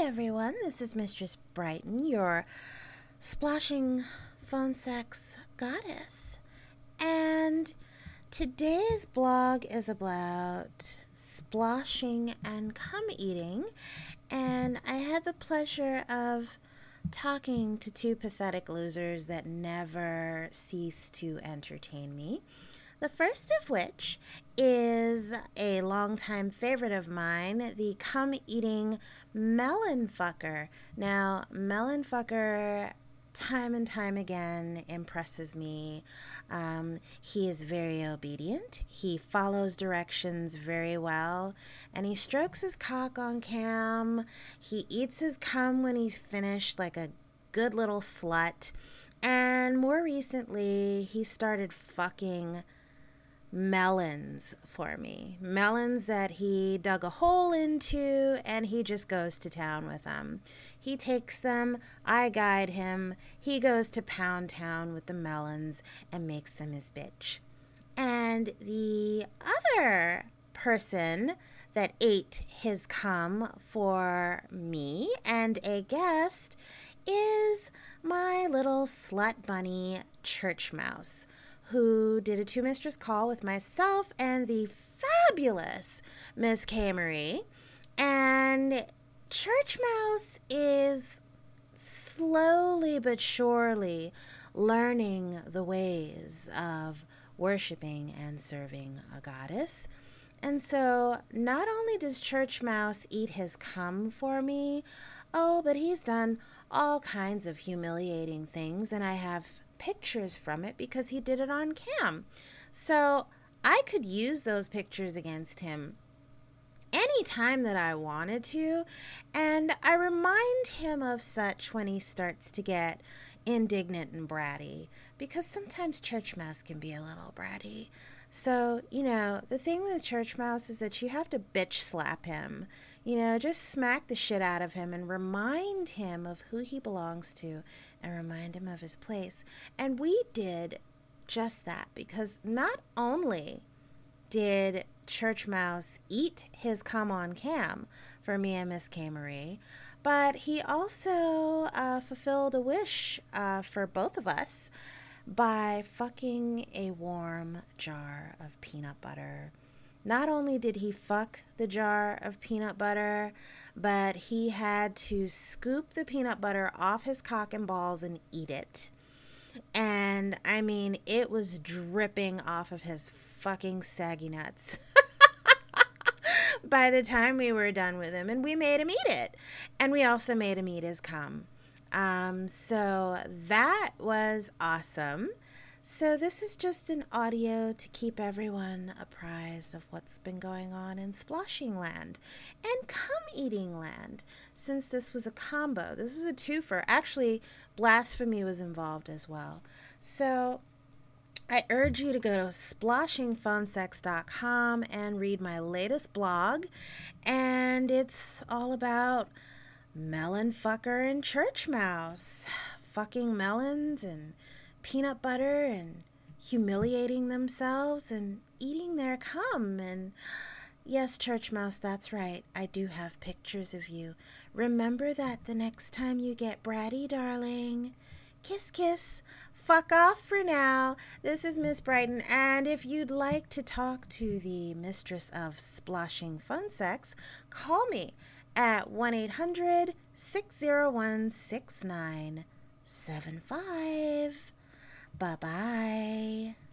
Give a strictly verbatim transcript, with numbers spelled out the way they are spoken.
everyone. This is Mistress Brighton, your splashing phone sex goddess. And today's blog is about splashing and cum eating. And I had the pleasure of talking to two pathetic losers that never cease to entertain me. The first of which is a longtime favorite of mine, the cum-eating melon fucker. Now, melon fucker, time and time again, impresses me. Um, he is very obedient. He follows directions very well. And he strokes his cock on cam. He eats his cum when he's finished like a good little slut. And more recently, he started fucking melons for me. Melons that he dug a hole into, and he just goes to town with them. He takes them, I guide him, he goes to Pound Town with the melons and makes them his bitch. And the other person that ate his cum for me and a guest is my little slut bunny Church Mouse, who did a two-mistress call with myself and the fabulous Miss K. Marie. And Church Mouse is slowly but surely learning the ways of worshiping and serving a goddess. And so not only does Church Mouse eat his cum for me, oh, but he's done all kinds of humiliating things, and I have pictures from it because he did it on cam. So I could use those pictures against him anytime that I wanted to, and I remind him of such when he starts to get indignant and bratty, because sometimes Church Mouse can be a little bratty. So, you know, the thing with Church Mouse is that you have to bitch slap him. You know, just smack the shit out of him and remind him of who he belongs to and remind him of his place. And we did just that, because not only did Church Mouse eat his cum on cam for me and Miss K. Marie, but he also uh, fulfilled a wish uh, for both of us by fucking a warm jar of peanut butter. Not only did he fuck the jar of peanut butter, but he had to scoop the peanut butter off his cock and balls and eat it. And, I mean, it was dripping off of his fucking saggy nuts by the time we were done with him. And we made him eat it. And we also made him eat his cum. Um, so that was awesome. So this is just an audio to keep everyone apprised of what's been going on in splashing land and cum-eating land, since this was a combo. This was a twofer. Actually, blasphemy was involved as well. So I urge you to go to splashing phone sex dot com and read my latest blog, and it's all about melon fucker and Church Mouse fucking melons and peanut butter and humiliating themselves and eating their cum. And yes, Church Mouse, that's right, I do have pictures of you. Remember that the next time you get bratty, darling. Kiss, kiss. Fuck off for now. This is Miss Brighton, and if you'd like to talk to the mistress of splashing fun sex, call me at one eight hundred, six oh one, six nine seven five. Bye-bye.